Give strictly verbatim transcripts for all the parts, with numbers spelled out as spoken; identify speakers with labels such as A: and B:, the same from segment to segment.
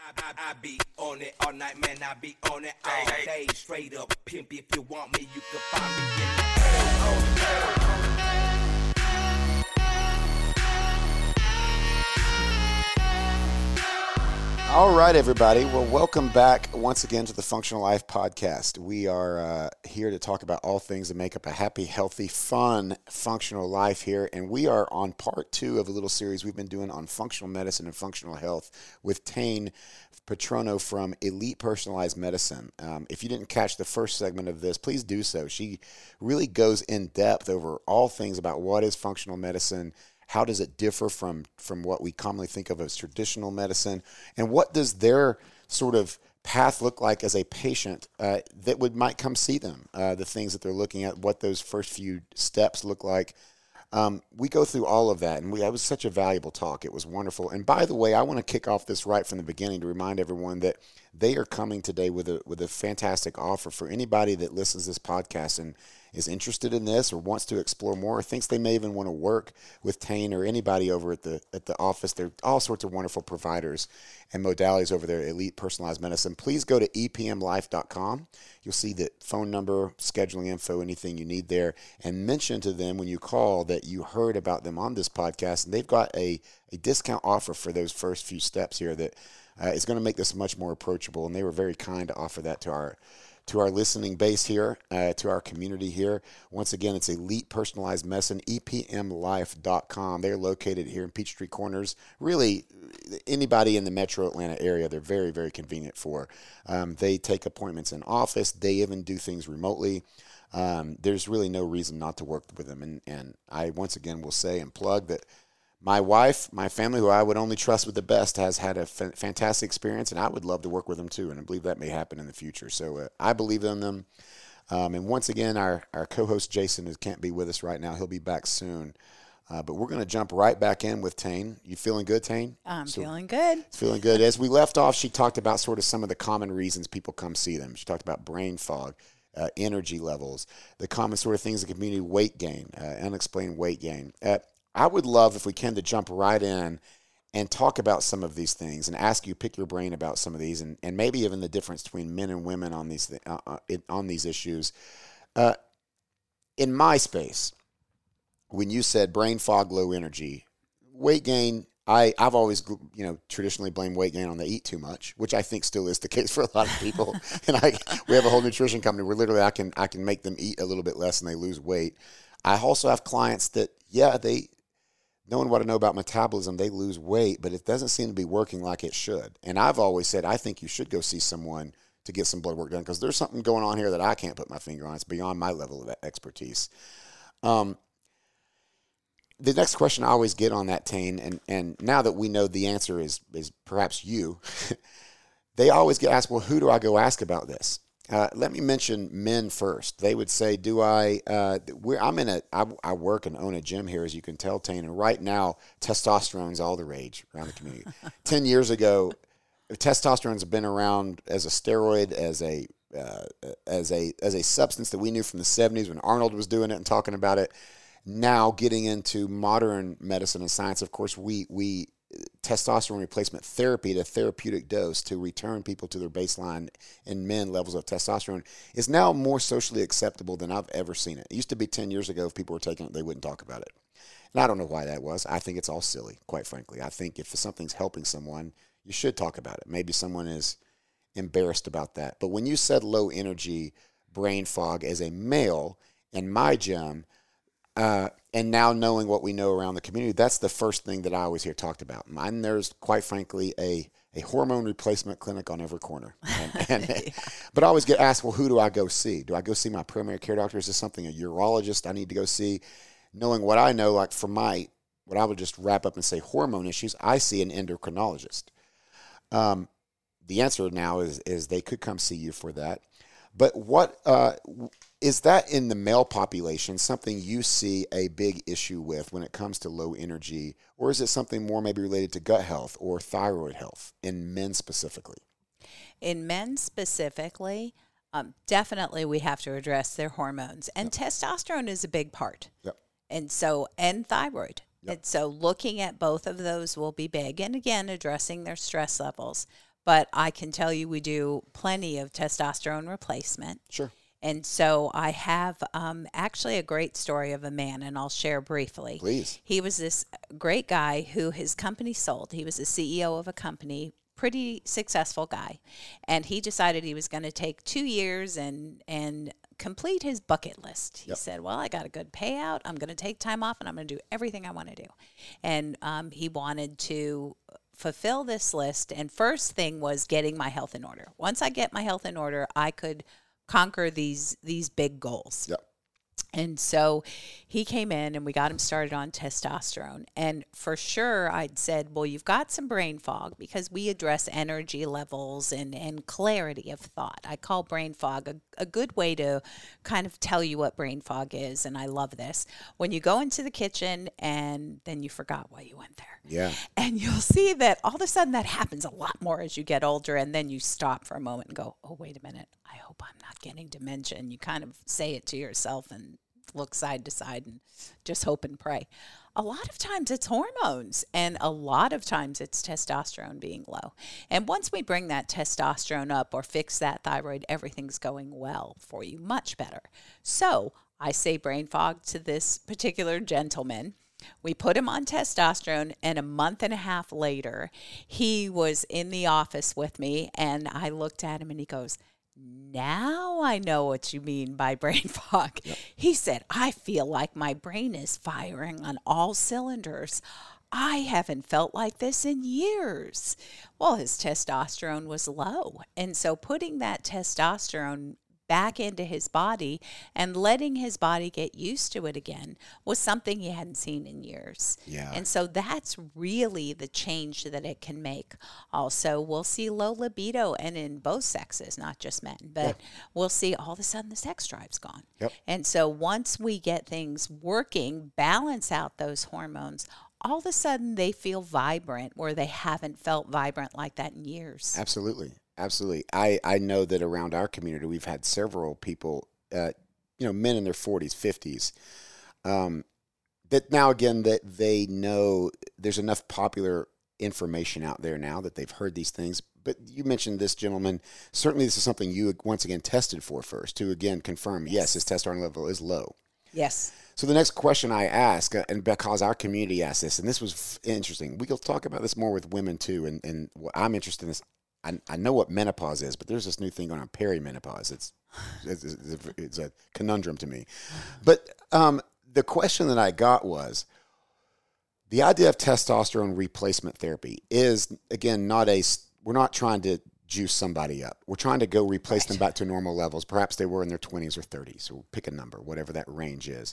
A: I, I be on it all night, man. I be on it all day. Straight up pimp. If you want me, you can find me in the
B: All right, everybody. Well, welcome back once again to the Functional Life Podcast. We are uh, here to talk about all things that make up a happy, healthy, fun, functional life here. And we are on part two of a little series we've been doing on functional medicine and functional health with Tane Patrono from Elite Personalized Medicine. Um, if you didn't catch the first segment of this, please do so. She really goes in depth over all things about what is functional medicine. How does it differ from, from what we commonly think of as traditional medicine? And what does their sort of path look like as a patient uh, that would might come see them? Uh, the things that they're looking at, what those first few steps look like. Um, we go through all of that, and we, that was such a valuable talk. It was wonderful. And by the way, I want to kick off this right from the beginning to remind everyone that they are coming today with a with a fantastic offer for anybody that listens to this podcast and is interested in this or wants to explore more or thinks they may even want to work with Tane or anybody over at the at the office. There are all sorts of wonderful providers and modalities over there, Elite Personalized Medicine. Please go to e p m life dot com. You'll see the phone number, scheduling info, anything you need there, and mention to them when you call that you heard about them on this podcast, and they've got a, a discount offer for those first few steps here that uh, is going to make this much more approachable, and they were very kind to offer that to our to our listening base here, uh, to our community here. Once again, it's Elite Personalized Medicine, e p m life dot com. They're located here in Peachtree Corners. Really, anybody in the metro Atlanta area, they're very, very convenient for. Um, they take appointments in office. They even do things remotely. Um, there's really no reason not to work with them. And, and I, once again, will say and plug that my wife, my family, who I would only trust with the best, has had a f- fantastic experience, and I would love to work with them too, and I believe that may happen in the future. So uh, I believe in them. Um, and once again, our, our co-host Jason who can't be with us right now. He'll be back soon. Uh, but we're going to jump right back in with Tane. You feeling good, Tane?
C: I'm
B: so,
C: feeling good.
B: Feeling good. As we left off, she talked about sort of some of the common reasons people come see them. She talked about brain fog, uh, energy levels, the common sort of things in the community, weight gain, uh, unexplained weight gain. Uh, I would love, if we can, to jump right in and talk about some of these things and ask you, pick your brain about some of these, and, and maybe even the difference between men and women on these th- uh, on these issues. Uh, in my space, when you said brain fog, low energy, weight gain, I, I've always, you know, traditionally blamed weight gain on they eat too much, which I think still is the case for a lot of people. and I, we have a whole nutrition company where literally I can I can make them eat a little bit less and they lose weight. I also have clients that, yeah, they, knowing what I know about metabolism, they lose weight, but it doesn't seem to be working like it should. And I've always said, I think you should go see someone to get some blood work done because there's something going on here that I can't put my finger on. It's beyond my level of expertise. Um, the next question I always get on that, Tane, and, and now that we know the answer is, is perhaps you, they always get asked, well, who do I go ask about this? Uh, let me mention men first. They would say, do I, uh, we're, I'm in a, I, I work and own a gym here, as you can tell, Tane, and right now, testosterone's all the rage around the community. Ten years ago, testosterone's been around as a steroid, as a, uh, as a, as a substance that we knew from the seventies when Arnold was doing it and talking about it. Now getting into modern medicine and science, of course, we, we, testosterone replacement therapy at a therapeutic dose to return people to their baseline in men levels of testosterone is now more socially acceptable than I've ever seen it. It used to be ten years ago, if people were taking it, they wouldn't talk about it. And I don't know why that was. I think it's all silly, quite frankly. I think if something's helping someone, you should talk about it. Maybe someone is embarrassed about that. But when you said low energy brain fog as a male in my gym, Uh, and now knowing what we know around the community, that's the first thing that I always hear talked about. And there's, quite frankly, a, a hormone replacement clinic on every corner. And, and, yeah. But I always get asked, well, who do I go see? Do I go see my primary care doctor? Is this something, a urologist I need to go see? Knowing what I know, like for my, what I would just wrap up and say hormone issues, I see an endocrinologist. Um, the answer now is, is they could come see you for that. But what uh, is that in the male population something you see a big issue with when it comes to low energy, or is it something more maybe related to gut health or thyroid health in men specifically?
C: In men specifically, um, definitely we have to address their hormones, and
B: Yep.
C: testosterone is a big part.
B: Yep.
C: And so, and thyroid.
B: Yep.
C: And so looking at both of those will be big. And again, addressing their stress levels. but I can tell you we do plenty of testosterone replacement.
B: Sure.
C: And so I have um, actually a great story of a man, and I'll share briefly.
B: Please.
C: He was this great guy who his company sold. He was the C E O of a company, pretty successful guy. And he decided he was going to take two years and and complete his bucket list. He
B: Yep.
C: said, well, I got a good payout. I'm going to take time off, and I'm going to do everything I want to do. And um, he wanted to fulfill this list. And first thing was getting my health in order. Once I get my health in order, I could conquer these these big goals.
B: Yep.
C: And so he came in and we got him started on testosterone. And for sure, I'd said, well, you've got some brain fog because we address energy levels and, and clarity of thought. I call brain fog a, a good way to kind of tell you what brain fog is. And I love this. When you go into the kitchen and then you forgot why you went there.
B: Yeah.
C: And you'll see that all of a sudden that happens a lot more as you get older. And then you stop for a moment and go, oh, wait a minute. I hope I'm not getting dementia. And you kind of say it to yourself and look side to side and just hope and pray. A lot of times it's hormones, and a lot of times it's testosterone being low. And once we bring that testosterone up or fix that thyroid, everything's going well for you, much better. So I say brain fog to this particular gentleman. We put him on testosterone, and a month and a half later, he was in the office with me, and I looked at him and he goes, now I know what you mean by brain fog. Yep. He said, I feel like my brain is firing on all cylinders. I haven't felt like this in years. Well, his testosterone was low. And so putting that testosterone back into his body and letting his body get used to it again was something he hadn't seen in years.
B: Yeah.
C: And so that's really the change that it can make. Also, we'll see low libido, and in both sexes, not just men, but yeah. we'll see all of a sudden the sex drive's gone.
B: Yep.
C: And so once we get things working, balance out those hormones, all of a sudden they feel vibrant where they haven't felt vibrant like that in years.
B: Absolutely. Absolutely. I, I know that around our community, we've had several people, uh, you know, men in their forties, fifties, um, that now, again, that they know there's enough popular information out there now that they've heard these things. But you mentioned this gentleman. Certainly this is something you, once again, tested for first to, again, confirm, yes, yes his testosterone level is low.
C: Yes.
B: So the next question I ask, uh, and because our community asked this, and this was f- interesting, we will talk about this more with women too, and, and what I'm interested in this. I, I know what menopause is, but there's this new thing going on, perimenopause. It's it's, it's, a, it's a conundrum to me. But um, the question that I got was, the idea of testosterone replacement therapy is, again, not a, we're not trying to juice somebody up. We're trying to go replace right. them back to normal levels. Perhaps they were in their twenties or thirties, or pick a number, whatever that range is.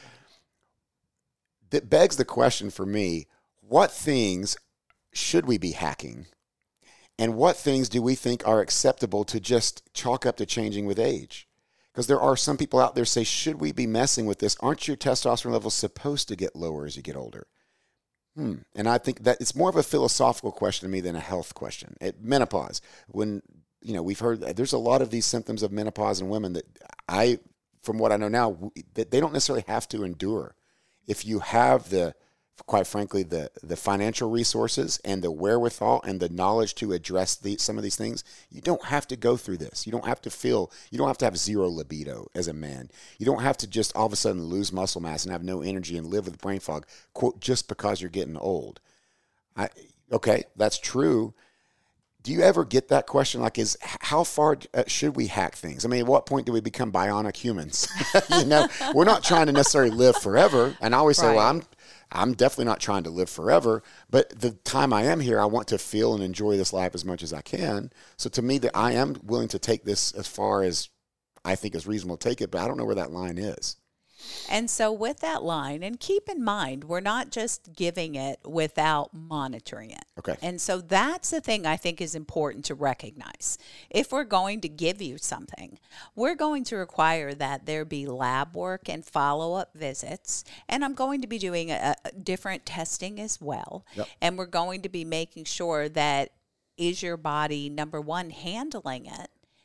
B: That begs the question for me, what things should we be hacking? And what things do we think are acceptable to just chalk up to changing with age? Because there are some people out there say, should we be messing with this? Aren't your testosterone levels supposed to get lower as you get older? Hmm. And I think that it's more of a philosophical question to me than a health question. It, menopause, when, you know, we've heard, there's a lot of these symptoms of menopause in women that I, from what I know now, that they don't necessarily have to endure. If you have the, quite frankly, the the financial resources and the wherewithal and the knowledge to address the, some of these things, you don't have to go through this. You don't have to feel, you don't have to have zero libido as a man. You don't have to just all of a sudden lose muscle mass and have no energy and live with brain fog, quote, just because you're getting old. I, okay, that's true. Do you ever get that question? Like, is how far should we hack things? I mean, at what point do we become bionic humans? You know, we're not trying to necessarily live forever. And I always say,
C: right.
B: well, I'm I'm definitely not trying to live forever, but the time I am here, I want to feel and enjoy this life as much as I can. So to me, that I am willing to take this as far as I think is reasonable to take it, but I don't know where that line is.
C: And so with that line, and keep in mind, we're not just giving it without monitoring it.
B: Okay.
C: And so that's the thing I think is important to recognize. If we're going to give you something, we're going to require that there be lab work and follow-up visits. And I'm going to be doing a, a different testing as well.
B: Yep.
C: And we're going to be making sure that is your body, number one, handling it?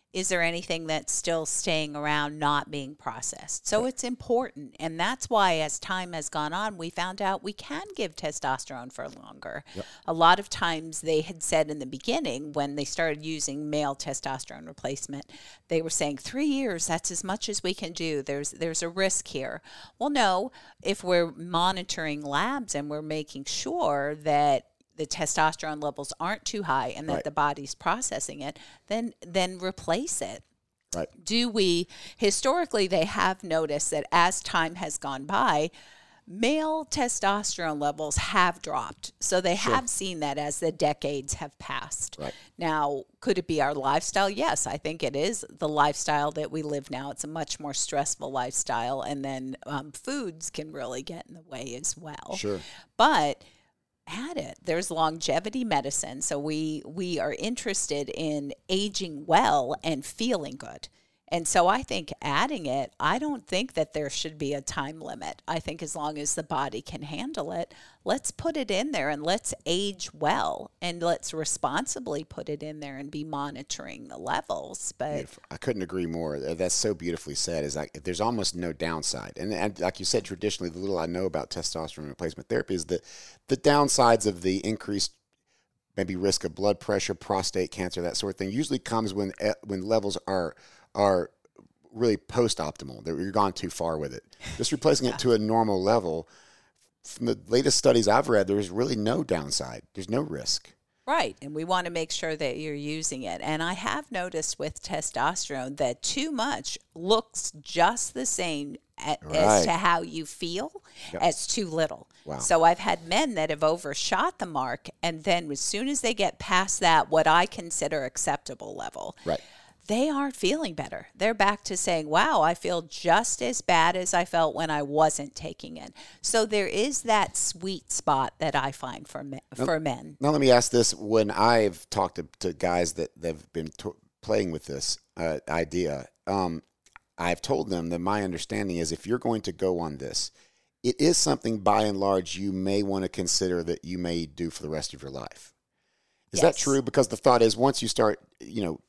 C: is there anything that's still staying around not being processed? So it's important. And that's why as time has gone on, we found out we can give testosterone for longer. Yep. A lot of times they had said in the beginning when they started using male testosterone replacement, they were saying three years, that's as much as we can do. There's there's a risk here. Well, no, if we're monitoring labs and we're making sure that the testosterone levels aren't too high and that
B: right.
C: the body's processing it, then then replace it.
B: Right.
C: Do we, historically, they have noticed that as time has gone by, male testosterone levels have dropped. So they
B: Sure.
C: have seen that as the decades have passed.
B: Right.
C: Now, could it be our lifestyle? Yes, I think it is the lifestyle that we live now. It's a much more stressful lifestyle. And then um, foods can really get in the way as well.
B: Sure.
C: But add it. There's longevity medicine. So we we are interested in aging well and feeling good. And so I think adding it, I don't think that there should be a time limit. I think as long as the body can handle it, let's put it in there and let's age well and let's responsibly put it in there and be monitoring the levels. But
B: Beautiful. I couldn't agree more. That's so beautifully said. Is like there's almost no downside. And, and like you said, traditionally, the little I know about testosterone replacement therapy is that the downsides of the increased maybe risk of blood pressure, prostate cancer, that sort of thing, usually comes when when levels are are really post-optimal, that you're gone too far with it. Just replacing yeah. it to a normal level, from the latest studies I've read, there's really no downside. There's no risk.
C: Right, and we want to make sure that you're using it. And I have noticed with testosterone that too much looks just the same at,
B: right.
C: as to how you feel
B: yep.
C: as too little.
B: Wow.
C: So I've had men that have overshot the mark, and then as soon as they get past that, what I consider acceptable level,
B: right.
C: they aren't feeling better. They're back to saying, wow, I feel just as bad as I felt when I wasn't taking it. So there is that sweet spot that I find for men.
B: Now,
C: for men.
B: Now let me ask this. When I've talked to, to guys that have been to, playing with this uh, idea, um, I've told them that my understanding is if you're going to go on this, it is something by and large you may want to consider that you may do for the rest of your life. Is
C: Yes.
B: that true? Because the thought is once you start, you know,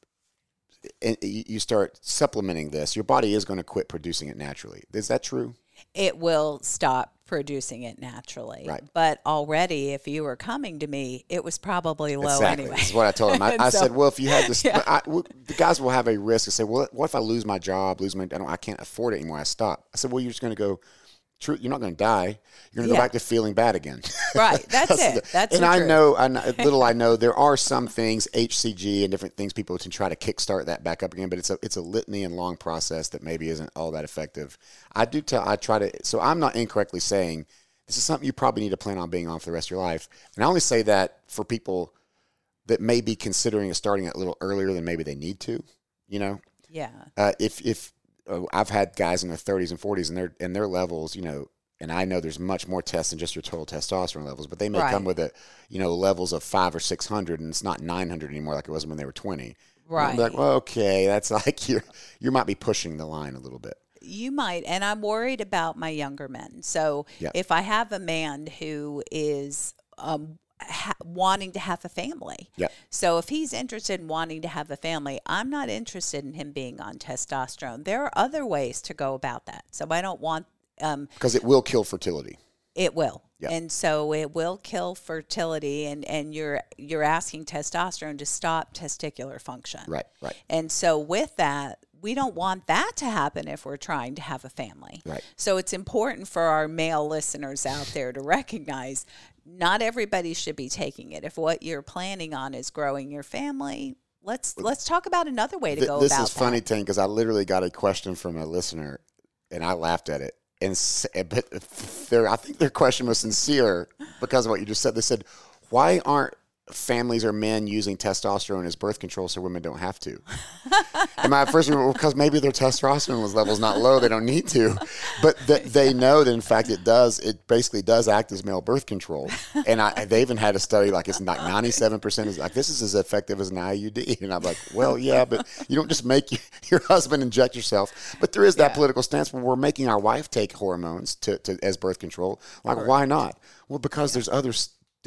B: and you start supplementing this, your body is going to quit producing it naturally. Is that true?
C: It will stop producing it naturally.
B: Right.
C: But already, if you were coming to me, it was probably low
B: exactly.
C: anyway.
B: This is what I told him. I, I
C: so,
B: said, well, if you had this,
C: yeah.
B: I, well, the guys will have a risk and say, well, what if I lose my job, lose my, I don't, I can't afford it anymore. I stop. I said, well, you're just going to go, true. You're not going to die. You're going to
C: Yeah.
B: go back to feeling bad again.
C: Right. That's,
B: That's
C: it.
B: the-
C: That's
B: and
C: the
B: I
C: truth.
B: know, I know, little I know, there are some things, H C G and different things, people can try to kickstart that back up again, but it's a it's a litany and long process that maybe isn't all that effective. I do tell, I try to, so I'm not incorrectly saying this is something you probably need to plan on being on for the rest of your life. And I only say that for people that may be considering starting it a little earlier than maybe they need to, you know?
C: Yeah.
B: Uh, if, if uh, I've had guys in their thirties and forties and their, and their levels, you know, and I know there's much more tests than just your total testosterone levels, but they may
C: Right.
B: come with a, you know, levels of five or six hundred, and it's not nine hundred anymore like it was when they were twenty.
C: Right.
B: I'm like, well, okay, that's like you're you might be pushing the line a little bit.
C: You might, and I'm worried about my younger men. So
B: Yeah.
C: if I have a man who is um, ha- wanting to have a family,
B: Yeah.
C: so if he's interested in wanting to have a family, I'm not interested in him being on testosterone. There are other ways to go about that. So I don't want um,
B: Because it will kill fertility.
C: it will.
B: Yeah.
C: And so it will kill fertility, and, and you're you're asking testosterone to stop testicular function.
B: Right, right.
C: And so with that, we don't want that to happen if we're trying to have a family.
B: Right.
C: So it's important for our male listeners out there to recognize not everybody should be taking it. If what you're planning on is growing your family, let's let's talk about another way to
B: Th-
C: go
B: this
C: about
B: is funny,
C: that.
B: Ting, because I literally got a question from a listener, and I laughed at it. And s- but their, I think their question was sincere because of what you just said. They said, "Why aren't families or men using testosterone as birth control so women don't have to?" And my first well, because maybe their testosterone level is not low, they don't need to, but th- they know that in fact it does. It basically does act as male birth control, and I, they even had a study like it's like ninety-seven percent is like this is as effective as an I U D, and I'm like, well, yeah, but you don't just make you, your husband inject yourself. But there is that
C: Yeah.
B: political stance where we're making our wife take hormones to, to as birth control. Like, why not? Well, because there's other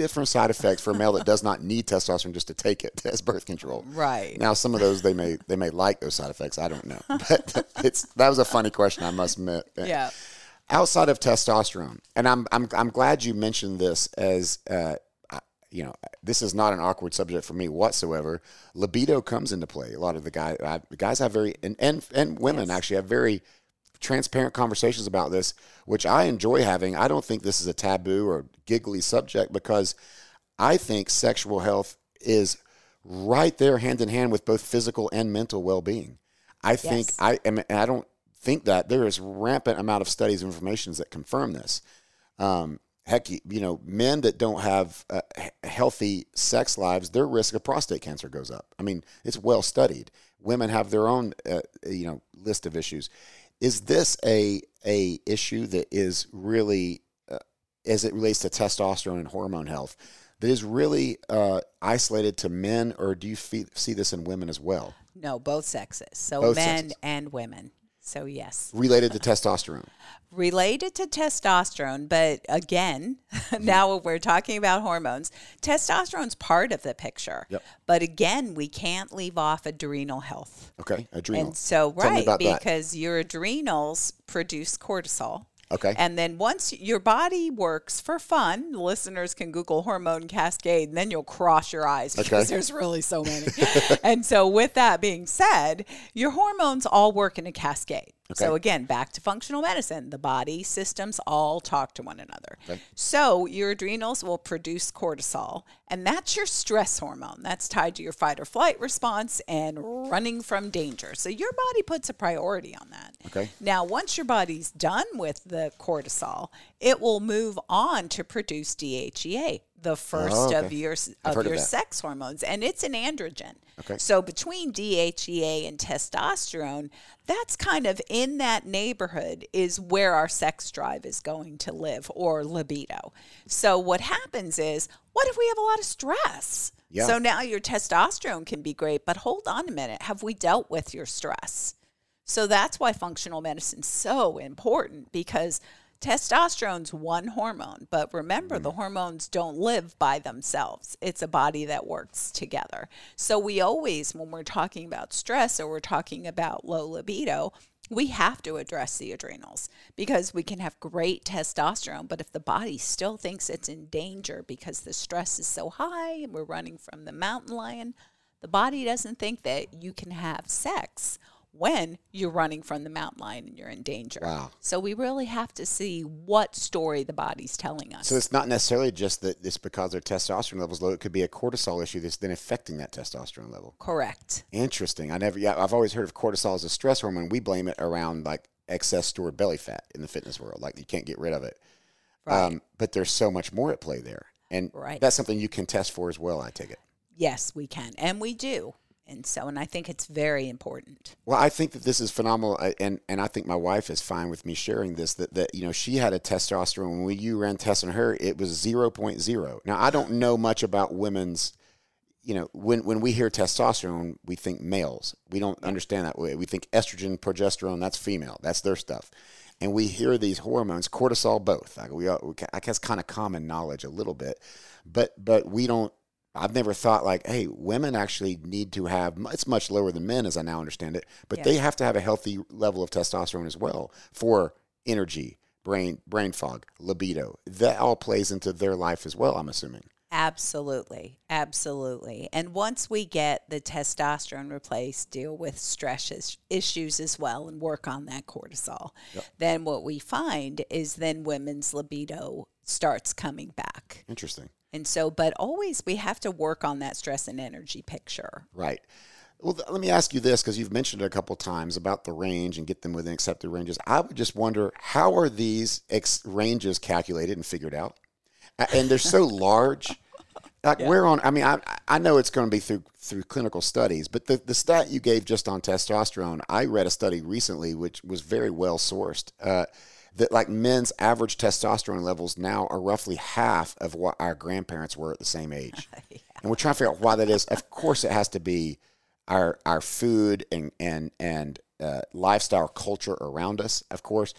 B: different side effects for a male that does not need testosterone just to take it as birth control.
C: Right.
B: Now, some of those they may they may like those side effects. I don't know, but it's that was a funny question, I must admit.
C: Yeah.
B: Outside of testosterone, and I'm I'm I'm glad you mentioned this as uh, you know, this is not an awkward subject for me whatsoever. Libido comes into play. A lot of the guys, the guys have very and and, and women yes. actually have very transparent conversations about this, which I enjoy having. I don't think this is a taboo or giggly subject because I think sexual health is right there hand in hand with both physical and mental well-being. I think yes. I am, and I don't think that there is rampant amount of studies and information that confirm this. Um, heck, you know, men that don't have uh, healthy sex lives, their risk of prostate cancer goes up. I mean, it's well studied. Women have their own, uh, you know, list of issues. Is this a a issue that is really, uh, as it relates to testosterone and hormone health, that is really uh, isolated to men, or do you fee- see this in women as well?
C: No, both sexes. So
B: both
C: men
B: sexes.
C: and women. So yes.
B: Related to testosterone.
C: Related to testosterone, but again, now we're talking about hormones. Testosterone's part of the picture.
B: Yep.
C: But again, we can't leave off adrenal health.
B: Okay, adrenal.
C: And so,
B: Tell me
C: right,
B: about
C: because
B: that.
C: your adrenals produce cortisol.
B: Okay.
C: And then once your body works for fun, listeners can Google hormone cascade, and then you'll cross your eyes because
B: okay.
C: there's really so many. And so with that being said, your hormones all work in a cascade. Okay. So again, back to functional medicine, the body systems all talk to one another. Okay. So your adrenals will produce cortisol, and that's your stress hormone. That's tied to your fight or flight response and running from danger. So your body puts a priority on that.
B: Okay.
C: Now, once your body's done with the cortisol, it will move on to produce D H E A, the first
B: oh, okay.
C: of your of your
B: of
C: sex hormones, and it's an androgen.
B: Okay.
C: So between D H E A and testosterone, that's kind of in that neighborhood is where our sex drive is going to live, or libido. So what happens is, what if we have a lot of stress?
B: Yeah.
C: So now your testosterone can be great, but hold on a minute. Have we dealt with your stress? So that's why functional medicine is so important, because testosterone's one hormone, but remember mm. the hormones don't live by themselves. It's a body that works together. So we always, when we're talking about stress or we're talking about low libido, we have to address the adrenals, because we can have great testosterone, but if the body still thinks it's in danger because the stress is so high and we're running from the mountain lion, the body doesn't think that you can have sex when you're running from the mountain lion and you're in danger.
B: Wow.
C: So we really have to see what story the body's telling us.
B: So it's not necessarily just that it's because their testosterone level's low. It could be a cortisol issue that's then affecting that testosterone level.
C: Correct.
B: Interesting. I never, yeah, I've always heard of cortisol as a stress hormone. We blame it around like excess stored belly fat in the fitness world. Like you can't get rid of it. Right. Um, but there's so much more at play there. And right. that's something you can test for as well, I take it.
C: Yes, we can. And we do. And so, and I think it's very important.
B: Well, I think that this is phenomenal, and, and I think my wife is fine with me sharing this, that, that you know, she had a testosterone. When you ran tests on her, it was zero point zero. Now, I don't know much about women's, you know, when, when we hear testosterone, we think males. We don't understand that way. We think estrogen, progesterone, that's female. That's their stuff. And we hear these hormones, cortisol, both. Like we, I guess kind of common knowledge a little bit, but but we don't, I've never thought like, hey, women actually need to have, it's much lower than men as I now understand it, but yeah. they have to have a healthy level of testosterone as well for energy, brain brain fog, libido. That all plays into their life as well, I'm assuming.
C: Absolutely. Absolutely. And once we get the testosterone replaced, deal with stress is- issues as well, and work on that cortisol, yep. then what we find is then women's libido starts coming back.
B: Interesting.
C: And so, but always we have to work on that stress and energy picture.
B: Right. Well, th- let me ask you this, because you've mentioned it a couple times about the range and get them within accepted ranges. I would just wonder, how are these ex- ranges calculated and figured out? And they're so large. Like yeah. we're on, I mean, I I know it's going to be through through clinical studies, but the, the stat you gave just on testosterone, I read a study recently which was very well sourced, uh, that like men's average testosterone levels now are roughly half of what our grandparents were at the same age. yeah. And we're trying to figure out why that is. Of course, it has to be our our food and and and uh, lifestyle culture around us, of course.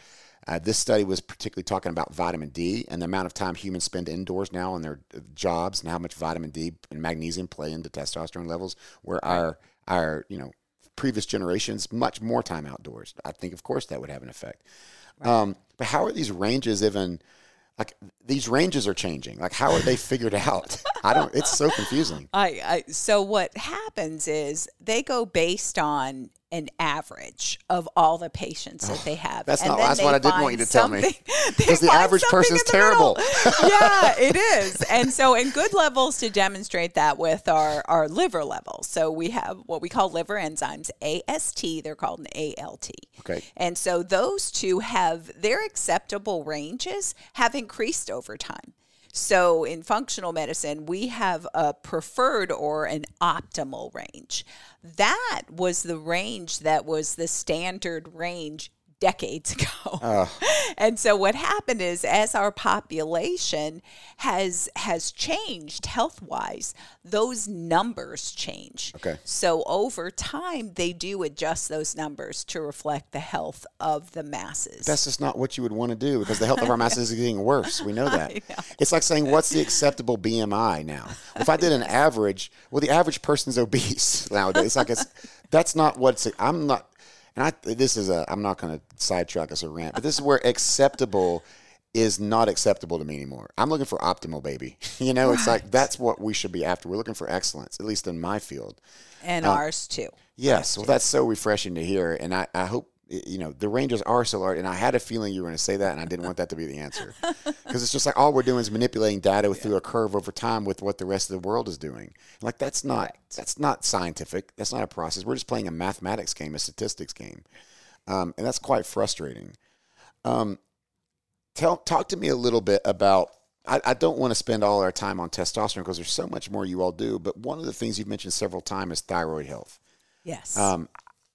B: Uh, this study was particularly talking about vitamin D and the amount of time humans spend indoors now in their jobs and how much vitamin D and magnesium play into testosterone levels, where our, our, you know, previous generations, much more time outdoors. I think, of course, that would have an effect. Right. Um, but how are these ranges even, like, these ranges are changing. Like, how are they figured out? I don't, it's so confusing.
C: I, I So what happens is they go based on an average of all the patients that they have.
B: That's
C: and
B: not,
C: then
B: that's what I didn't want you to tell me. Because the average person's terrible.
C: Yeah, it is. And so, and good levels to demonstrate that with our, our liver levels. So we have what we call liver enzymes, A S T, they're called an A L T.
B: Okay.
C: And so those two have, their acceptable ranges have increased over time. So in functional medicine, we have a preferred or an optimal range. That was the range that was the standard range decades ago. Uh. And so what happened is, as our population has has changed health-wise, those numbers change.
B: Okay.
C: So over time, they do adjust those numbers to reflect the health of the masses.
B: That's just not what you would want to do, because the health of our masses is getting worse. We know that.
C: Know.
B: It's like saying, what's the acceptable B M I now? If I did an average, well, the average person's obese nowadays. It's like, it's, that's not what's, I'm not, and I, this is a, I'm not going to sidetrack us a rant, but this is where acceptable is not acceptable to me anymore. I'm looking for optimal, baby. You know, it's right. Like, that's what we should be after. We're looking for excellence, at least in my field.
C: And
B: um,
C: ours too.
B: Yes.
C: Ours
B: well,
C: too.
B: That's so refreshing to hear. And I, I hope, you know, the ranges are so large. And I had a feeling you were going to say that, and I didn't want that to be the answer. Because it's just like, all we're doing is manipulating data yeah. through a curve over time with what the rest of the world is doing. Like, that's not, right. that's not scientific. That's not a process. We're just playing a mathematics game, a statistics game. Um, and that's quite frustrating. Um, tell, talk to me a little bit about, I, I don't want to spend all our time on testosterone because there's so much more you all do, but one of the things you've mentioned several times is thyroid health.
C: Yes.
B: Um,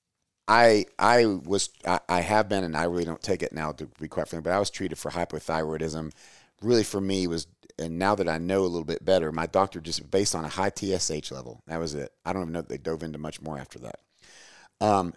B: I I was I, I have been, and I really don't take it now, to be quite frank, but I was treated for hypothyroidism. Really, for me, was, and now that I know a little bit better, my doctor just based on a high T S H level. That was it. I don't even know if they dove into much more after that. Um,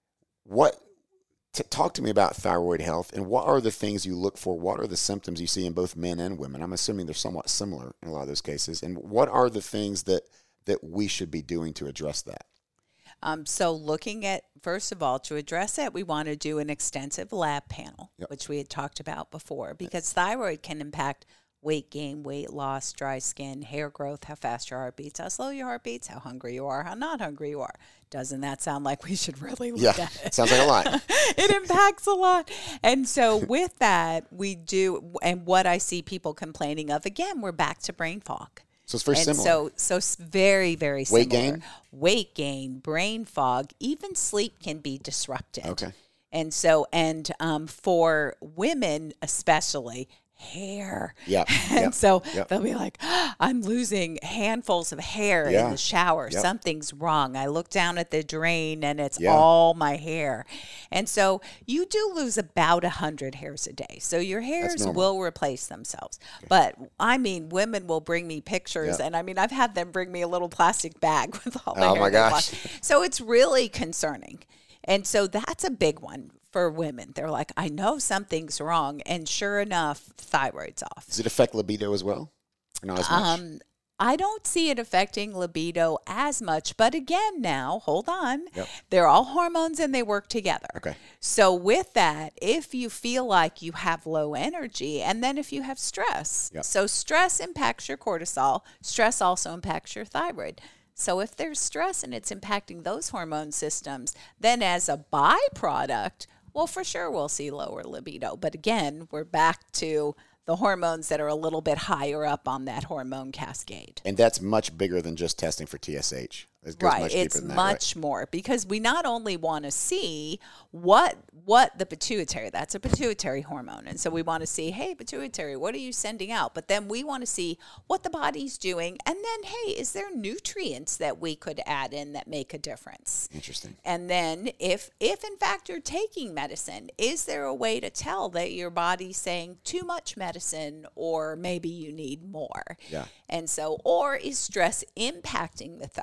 B: what t- talk to me about thyroid health, and what are the things you look for? What are the symptoms you see in both men and women? I'm assuming they're somewhat similar in a lot of those cases. And what are the things that that we should be doing to address that?
C: Um, so looking at, first of all, to address that, we want to do an extensive lab panel, yep. which we had talked about before, because thyroid can impact weight gain, weight loss, dry skin, hair growth, how fast your heart beats, how slow your heart beats, how hungry you are, how not hungry you are. Doesn't that sound like we should really look
B: yeah,
C: at it?
B: It sounds like a lot.
C: It impacts a lot. And so with that, we do, and what I see people complaining of, again, we're back to brain fog.
B: So it's very
C: and
B: similar.
C: So, so it's very, very similar.
B: Weight gain?
C: Weight gain, brain fog, even sleep can be disrupted.
B: Okay.
C: And so, and um, for women especially, hair.
B: Yeah.
C: And
B: yep.
C: so
B: yep.
C: they'll be like, oh, I'm losing handfuls of hair
B: yeah.
C: in the shower.
B: Yep.
C: Something's wrong. I look down at the drain and it's
B: yeah.
C: all my hair. And so you do lose about one hundred hairs a day. So your hairs will replace themselves. Okay. But I mean, women will bring me pictures. Yep. And I mean, I've had them bring me a little plastic bag with all the
B: oh
C: hair.
B: Oh my gosh.
C: So it's really concerning. And so that's a big one for women. They're like, I know something's wrong. And sure enough, thyroid's off.
B: Does it affect libido as well? Or not as much?
C: Um, I don't see it affecting libido as much. But again, now, hold on.
B: Yep.
C: They're all hormones and they work together.
B: Okay.
C: So with that, if you feel like you have low energy, and then if you have stress,
B: yep.
C: so stress impacts your cortisol, stress also impacts your thyroid. So if there's stress and it's impacting those hormone systems, then as a byproduct, well, for sure we'll see lower libido. But again, we're back to the hormones that are a little bit higher up on that hormone cascade.
B: And that's much bigger than just testing for T S H. It goes
C: right,
B: much deeper
C: it's
B: than that,
C: much
B: right?
C: more, because we not only want to see what what the pituitary, that's a pituitary hormone, and so we want to see, hey, pituitary, what are you sending out? But then we want to see what the body's doing, and then, hey, is there nutrients that we could add in that make a difference?
B: Interesting.
C: And then if if in fact you're taking medicine, is there a way to tell that your body's saying too much medicine, or maybe you need more?
B: Yeah.
C: And so, or is stress impacting the thyroid?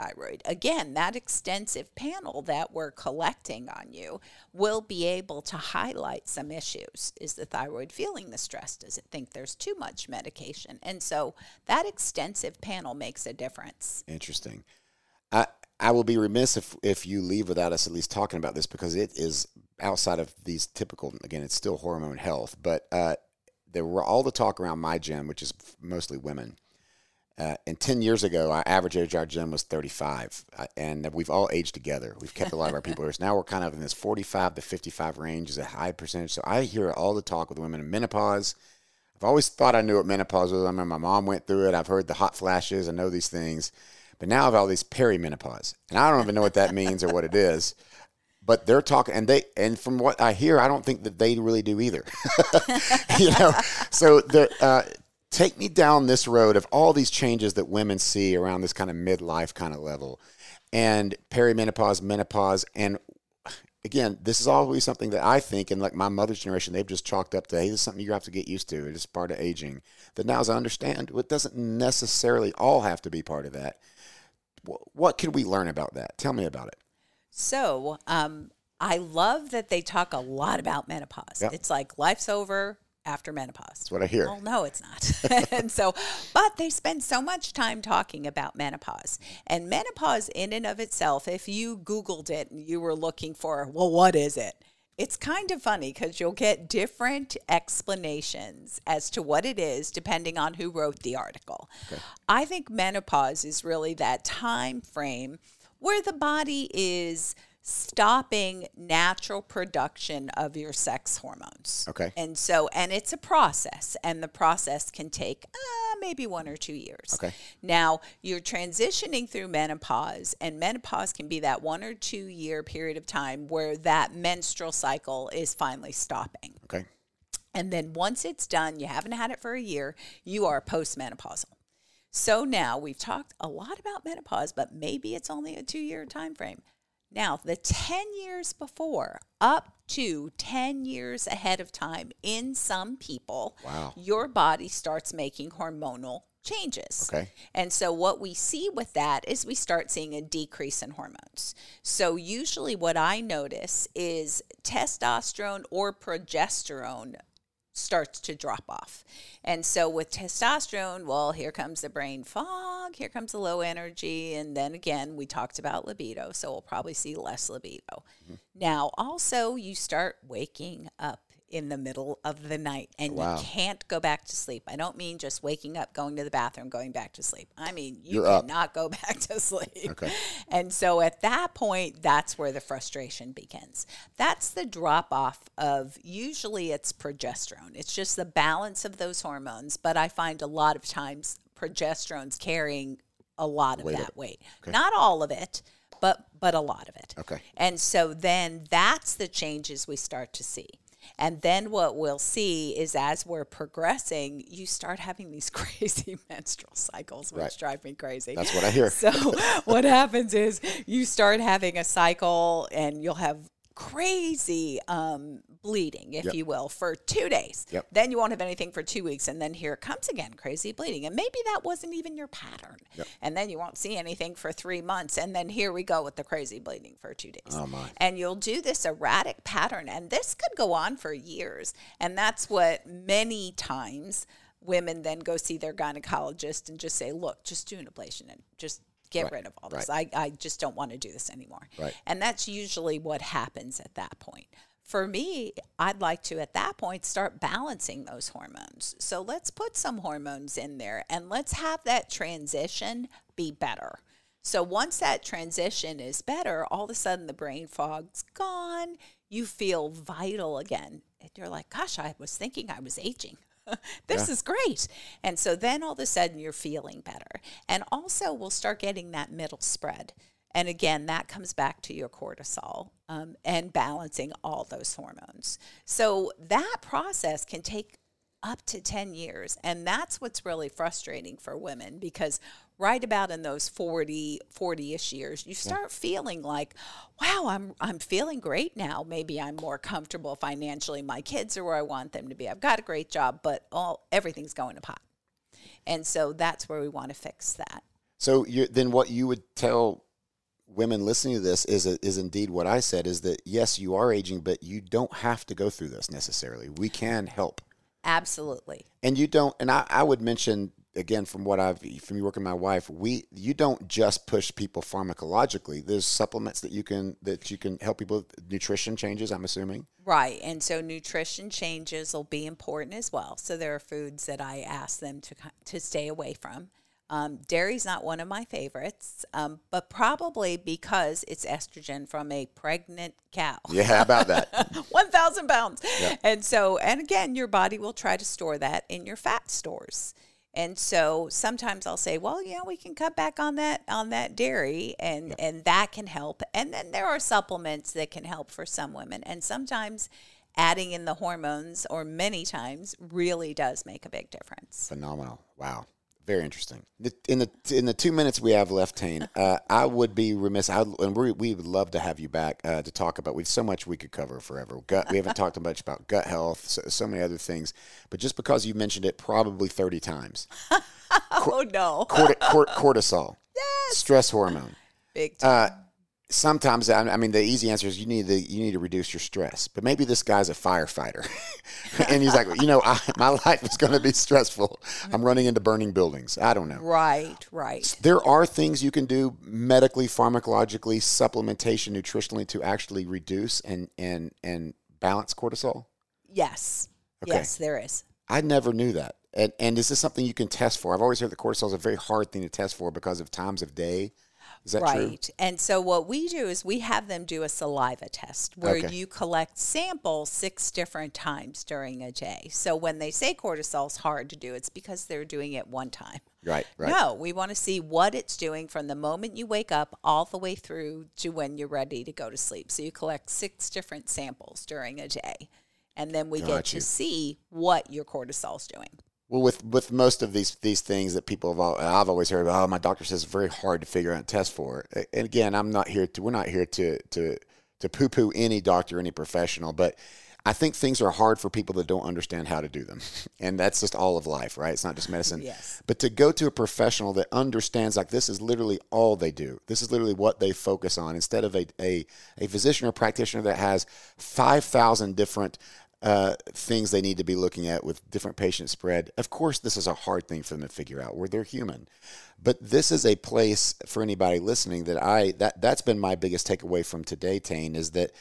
C: again, that extensive panel that we're collecting on you will be able to highlight some issues. Is the thyroid feeling the stress? Does it think there's too much medication? And so that extensive panel makes a difference.
B: Interesting. I I will be remiss if, if you leave without us at least talking about this, because it is outside of these typical, again, it's still hormone health, but uh, there were all the talk around my gym, which is mostly women. Uh, and ten years ago, our average age of our gym was thirty-five, uh, and we've all aged together. We've kept a lot of our people here. So now we're kind of in this forty-five to fifty-five range is a high percentage. So I hear all the talk with women in menopause. I've always thought I knew what menopause was. I remember my mom went through it. I've heard the hot flashes. I know these things. But now I have all these perimenopause, and I don't even know what that means or what it is. But they're talking, and they, and from what I hear, I don't think that they really do either. you know, so the uh, take me down this road of all these changes that women see around this kind of midlife kind of level, and perimenopause, menopause, and again, this is always something that I think, and like my mother's generation, they've just chalked up to, hey, this is something you have to get used to. It's part of aging. That now, as I understand, it doesn't necessarily all have to be part of that. What can we learn about that? Tell me about it.
C: So um, I love that they talk a lot about menopause.
B: Yep.
C: It's like life's over after menopause.
B: That's what I hear.
C: Well, no, it's not. and so, but they spend so much time talking about menopause. And menopause in and of itself, if you Googled it and you were looking for, well, what is it? It's kind of funny because you'll get different explanations as to what it is depending on who wrote the article. Okay. I think menopause is really that time frame where the body is stopping natural production of your sex hormones.
B: Okay.
C: And so, and it's a process, and the process can take uh, maybe one or two years.
B: Okay.
C: Now, you're transitioning through menopause, and menopause can be that one or two year period of time where that menstrual cycle is finally stopping.
B: Okay.
C: And then once it's done, you haven't had it for a year, you are postmenopausal. So now we've talked a lot about menopause, but maybe it's only a two year time frame. Now, the ten years before, up to ten years ahead of time, in some people,
B: wow.
C: your body starts making hormonal changes.
B: Okay.
C: And so what we see with that is we start seeing a decrease in hormones. So usually what I notice is testosterone or progesterone starts to drop off. And so with testosterone, well, here comes the brain fog, here comes the low energy, and then again, we talked about libido, so we'll probably see less libido. Mm-hmm. Now, also, you start waking up in the middle of the night, and
B: wow.
C: you can't go back to sleep. I don't mean just waking up, going to the bathroom, going back to sleep. I mean, you
B: You're
C: cannot
B: up.
C: go back to sleep.
B: Okay.
C: And so at that point, that's where the frustration begins. That's the drop off of, usually it's progesterone. It's just the balance of those hormones, but I find a lot of times progesterone's carrying a lot of
B: Weight
C: that
B: up.
C: weight.
B: Okay.
C: Not all of it, but but a lot of it.
B: Okay.
C: And so then that's the changes we start to see. And then what we'll see is as we're progressing, you start having these crazy menstrual cycles, which
B: right.
C: drive me crazy.
B: That's what I hear.
C: So what happens is you start having a cycle and you'll have crazy um, bleeding, if
B: yep.
C: you will, for two days.
B: Yep.
C: Then you won't have anything for two weeks. And then here it comes again, crazy bleeding. And maybe that wasn't even your pattern.
B: Yep.
C: And then you won't see anything for three months. And then here we go with the crazy bleeding for two days.
B: Oh, my.
C: And you'll do this erratic pattern. And this could go on for years. And that's what many times women then go see their gynecologist and just say, look, just do an ablation and just get
B: right.
C: rid of all this.
B: Right.
C: I, I just don't want to do this anymore.
B: Right.
C: And that's usually what happens at that point. For me, I'd like to, at that point, start balancing those hormones. So let's put some hormones in there and let's have that transition be better. So once that transition is better, all of a sudden the brain fog's gone. You feel vital again. And you're like, gosh, I was thinking I was aging. This yeah. is great. And so then all of a sudden you're feeling better. And also we'll start getting that middle spread. And again, that comes back to your cortisol um, and balancing all those hormones. So that process can take up to ten years. And that's what's really frustrating for women, because right about in those forty, forty-ish years, you start yeah. feeling like, wow, I'm I'm feeling great now. Maybe I'm more comfortable financially. My kids are where I want them to be. I've got a great job, but all everything's going to pot. And so that's where we want to fix that.
B: So you then what you would tell women listening to this is is indeed what I said, is that yes, you are aging, but you don't have to go through this necessarily. We can help.
C: Absolutely.
B: And you don't, and I, I would mention, again, from what I've, from you working with my wife, we, you don't just push people pharmacologically. There's supplements that you can, that you can help people with nutrition changes, I'm assuming.
C: Right. And so nutrition changes will be important as well. So there are foods that I ask them to, to stay away from. Um, dairy's not one of my favorites, um, but probably because it's estrogen from a pregnant cow.
B: Yeah, how about that?
C: one thousand pounds.
B: Yeah.
C: And so, and again, your body will try to store that in your fat stores. And so sometimes I'll say, well, you know, we can cut back on that, on that dairy, and, yeah. and that can help. And then there are supplements that can help for some women. And sometimes adding in the hormones, or many times, really does make a big difference.
B: Phenomenal. Wow. Very interesting. In the in the two minutes we have left, Tane, uh, I would be remiss, I, and we we would love to have you back uh, to talk about. We've so much we could cover forever. Gut. We haven't talked much about gut health, so, so many other things. But just because you mentioned it probably thirty times.
C: Oh no.
B: Cort, cort, cortisol.
C: Yes.
B: Stress hormone.
C: Big time.
B: Uh, Sometimes, I mean, the easy answer is you need to you need to reduce your stress. But maybe this guy's a firefighter, and he's like, you know, I, my life is going to be stressful. I'm running into burning buildings. I don't know.
C: Right, right.
B: There are things you can do medically, pharmacologically, supplementation, nutritionally to actually reduce and and and balance cortisol.
C: Yes,
B: Okay.
C: yes, there is.
B: I never knew that. And and is this something you can test for? I've always heard that cortisol is a very hard thing to test for because of times of day. Is that true?
C: Right. And so what we do is we have them do a saliva test where
B: Okay.
C: you collect samples six different times during a day. So when they say cortisol's hard to do, it's because they're doing it one time.
B: Right, right.
C: No, we want to see what it's doing from the moment you wake up all the way through to when you're ready to go to sleep. So you collect six different samples during a day. And then we
B: Got
C: get
B: you.
C: to see what your cortisol's doing.
B: Well, with, with most of these these things that people have, all, I've always heard, oh, my doctor says it's very hard to figure out and test for. And again, I'm not here to, we're not here to to to poo-poo any doctor, any professional, but I think things are hard for people that don't understand how to do them. And that's just all of life, right? It's not just medicine.
C: Yes.
B: But to go to a professional that understands, like, this is literally all they do. This is literally what they focus on, instead of a a, a physician or practitioner that has five thousand different Uh, things they need to be looking at with different patient spread. Of course, this is a hard thing for them to figure out, where they're human. But this is a place for anybody listening that I, that, that's been my biggest takeaway from today, Tane, is that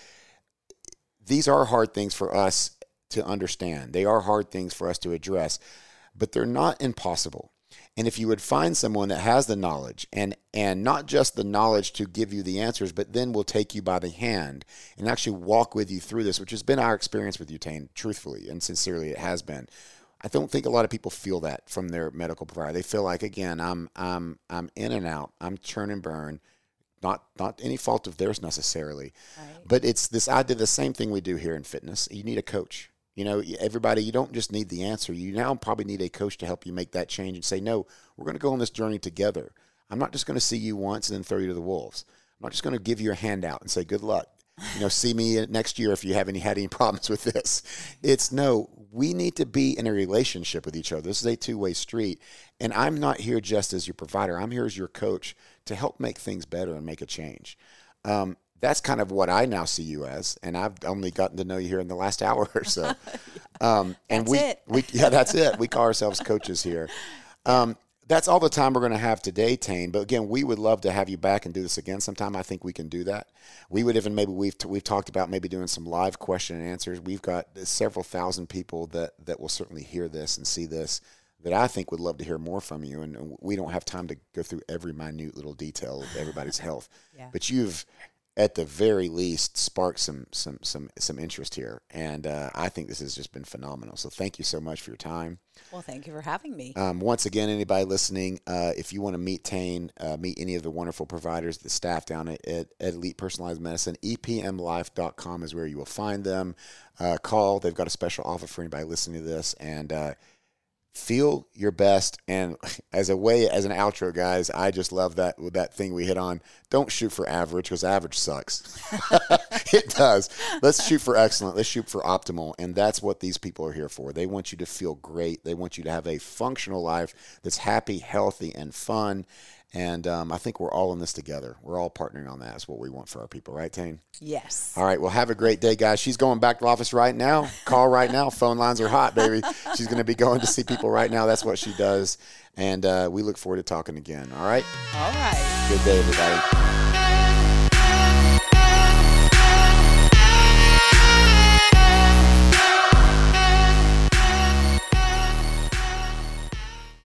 B: these are hard things for us to understand. They are hard things for us to address, but they're not impossible. And if you would find someone that has the knowledge, and and not just the knowledge to give you the answers, but then will take you by the hand and actually walk with you through this, which has been our experience with you, Tane, truthfully and sincerely, it has been. I don't think a lot of people feel that from their medical provider. They feel like, again, I'm I'm I'm in and out, I'm churn and burn, not not any fault of theirs necessarily,
C: Right.
B: but it's this idea, the same thing we do here in fitness. You need a coach. You know, everybody, you don't just need the answer. You now probably need a coach to help you make that change and say, no, we're going to go on this journey together. I'm not just going to see you once and then throw you to the wolves. I'm not just going to give you a handout and say, good luck. You know, see me next year if you haven't had any problems with this. It's no, we need to be in a relationship with each other. This is a two-way street. And I'm not here just as your provider. I'm here as your coach to help make things better and make a change. Um, That's kind of what I now see you as, and I've only gotten to know you here in the last hour or so. Um, and
C: That's
B: we,
C: it.
B: we, yeah, that's it. We call ourselves coaches here. Um, that's all the time we're going to have today, Tane. But again, we would love to have you back and do this again sometime. I think we can do that. We would even maybe we've we've talked about maybe doing some live question and answers. We've got several thousand people that that will certainly hear this and see this, that I think would love to hear more from you. And we don't have time to go through every minute little detail of everybody's health.
C: Yeah.
B: But you've, at the very least, sparked some some some some interest here, and uh, I think this has just been phenomenal. So thank you so much for your time.
C: Well, thank you for having me.
B: Um, once again, anybody listening, uh, if you want to meet Tane, uh, meet any of the wonderful providers, the staff down at, at, at Elite Personalized Medicine, E P M life dot com is where you will find them. Uh, call. They've got a special offer for anybody listening to this, and uh, feel your best. And as a way, as an outro, guys, I just love that that thing we hit on. Don't shoot for average, because average sucks. It does. Let's shoot for excellent. Let's shoot for optimal. And that's what these people are here for. They want you to feel great. They want you to have a functional life that's happy, healthy, and fun. And um, I think we're all in this together. We're all partnering on that. That's what we want for our people, right, Tane?
C: Yes.
B: All right. Well, have a great day, guys. She's going back to the office right now. Call right now. Phone lines are hot, baby. She's going to be going to see people right now. That's what she does. And uh, we look forward to talking again. All right?
C: All right.
B: Good day, everybody.